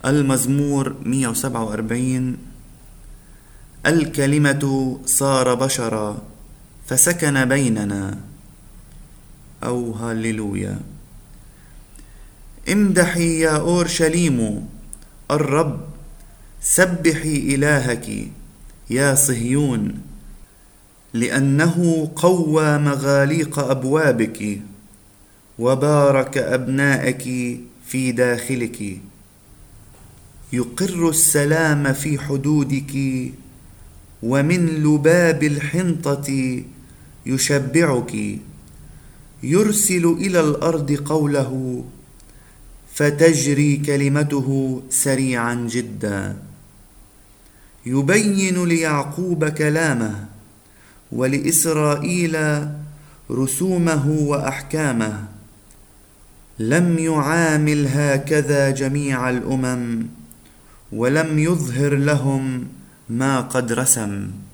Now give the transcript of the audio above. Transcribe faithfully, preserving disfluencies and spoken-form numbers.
المزمور مئة وسبعة وأربعين. الكلمة صار بشرا فسكن بيننا، أو هاليلويا. امدحي يا أورشليم الرب، سبحي إلهك يا صهيون، لأنه قوى مغاليق أبوابك وبارك أبنائك في داخلك. يقر السلام في حدودك، ومن لباب الحنطة يشبعك. يرسل إلى الأرض قوله، فتجري كلمته سريعا جدا. يبين ليعقوب كلامه، ولإسرائيل رسومه وأحكامه. لم يعامل هكذا جميع الأمم، ولم يظهر لهم ما قد رسم.